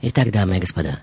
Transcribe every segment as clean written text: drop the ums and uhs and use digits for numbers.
Итак, дамы и господа,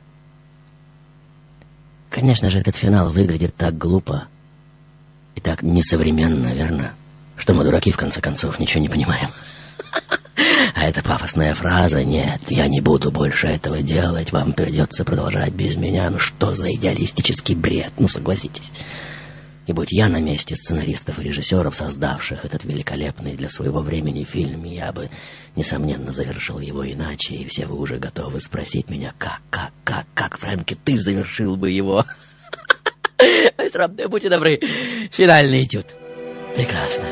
конечно же, этот финал выглядит так глупо и так несовременно, верно? Что мы, дураки, в конце концов, ничего не понимаем. А эта пафосная фраза: «Нет, я не буду больше этого делать, вам придется продолжать без меня». Ну что за идеалистический бред, ну согласитесь. И будь я на месте сценаристов и режиссеров, создавших этот великолепный для своего времени фильм, я бы, несомненно, завершил его иначе, и все вы уже готовы спросить меня: как, Фрэнки, ты завершил бы его? Будьте добры, финальный этюд. Прекрасно.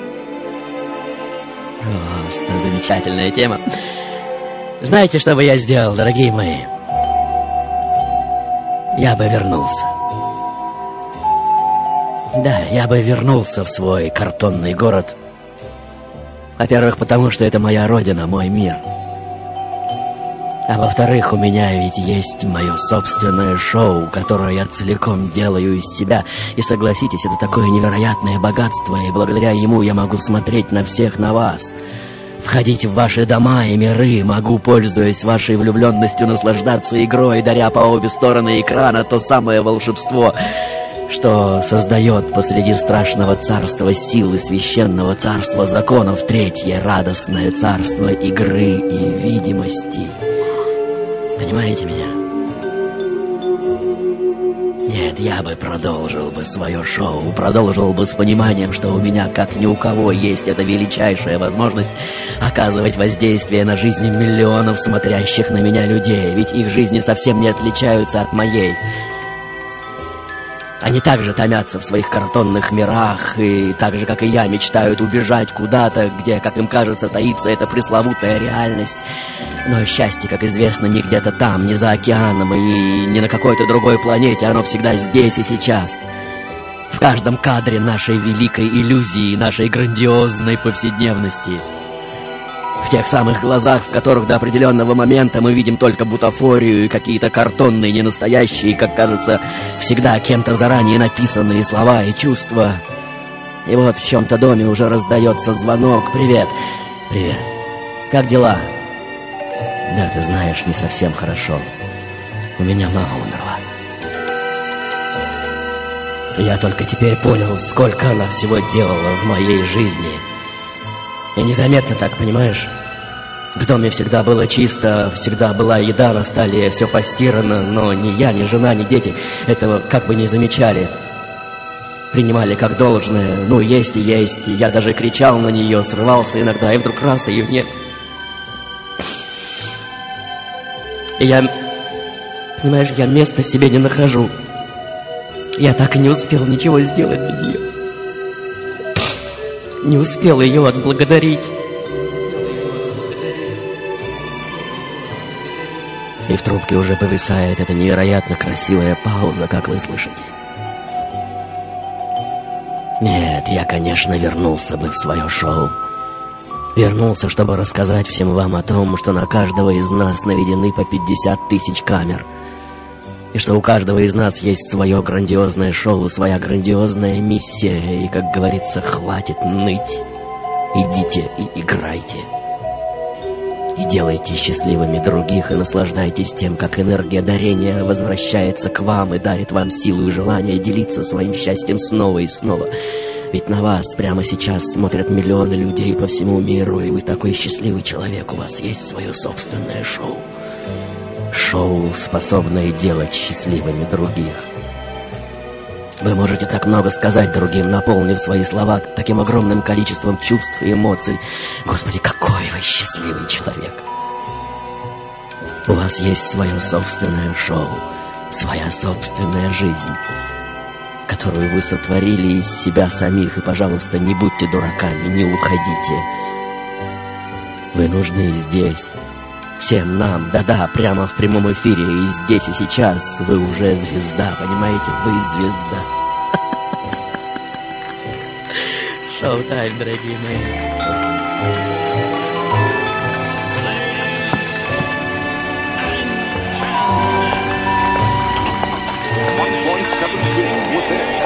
Просто замечательная тема. Знаете, что бы я сделал, дорогие мои? Я бы вернулся. Да, я бы вернулся в свой картонный город. Во-первых, потому что это моя родина, мой мир. А во-вторых, у меня ведь есть мое собственное шоу, которое я целиком делаю из себя. И согласитесь, это такое невероятное богатство, и благодаря ему я могу смотреть на всех, на вас. Входить в ваши дома и миры, могу, пользуясь вашей влюбленностью, наслаждаться игрой, даря по обе стороны экрана то самое волшебство, что создает посреди страшного царства силы священного царства законов третье радостное царство игры и видимости. Понимаете меня? Нет, я бы продолжил бы свое шоу, продолжил бы с пониманием, что у меня, как ни у кого, есть эта величайшая возможность оказывать воздействие на жизни миллионов смотрящих на меня людей, ведь их жизни совсем не отличаются от моей. Они также томятся в своих картонных мирах, и так же, как и я, мечтают убежать куда-то, где, как им кажется, таится эта пресловутая реальность. Но счастье, как известно, не где-то там, не за океаном и не на какой-то другой планете, оно всегда здесь и сейчас. В каждом кадре нашей великой иллюзии, нашей грандиозной повседневности. В тех самых глазах, в которых до определенного момента мы видим только бутафорию и какие-то картонные, ненастоящие, как кажется, всегда кем-то заранее написанные слова и чувства. И вот в чем-то доме уже раздается звонок. «Привет, привет, как дела?» «Да, ты знаешь, не совсем хорошо. У меня мама умерла. Я только теперь понял, сколько она всего делала в моей жизни. И незаметно так, понимаешь? В доме всегда было чисто, всегда была еда на столе, все постирано, но ни я, ни жена, ни дети этого как бы не замечали. Принимали как должное, ну, есть и есть. Я даже кричал на нее, срывался иногда, и вдруг раз, ее нет. И я, понимаешь, я места себе не нахожу. Я так и не успел ничего сделать для нее. Не успел ее отблагодарить. И в трубке уже повисает эта невероятно красивая пауза, как вы слышите. Нет, я, конечно, вернулся бы в свое шоу. Вернулся, чтобы рассказать всем вам о том, что на каждого из нас наведены по 50 тысяч камер. И что у каждого из нас есть свое грандиозное шоу, своя грандиозная миссия. И, как говорится, хватит ныть. Идите и играйте. И делайте счастливыми других, и наслаждайтесь тем, как энергия дарения возвращается к вам и дарит вам силу и желание делиться своим счастьем снова и снова. Ведь на вас прямо сейчас смотрят миллионы людей по всему миру, и вы такой счастливый человек, у вас есть свое собственное шоу. Шоу, способное делать счастливыми других. Вы можете так много сказать другим, наполнив свои слова таким огромным количеством чувств и эмоций. Господи, какой вы счастливый человек! У вас есть свое собственное шоу, своя собственная жизнь, которую вы сотворили из себя самих. И, пожалуйста, не будьте дураками, не уходите. Вы нужны здесь. Всем нам, да-да, прямо в прямом эфире, и здесь и сейчас вы уже звезда, понимаете? Вы звезда. Шоу-тайм, дорогие мои. 1.7 games with it.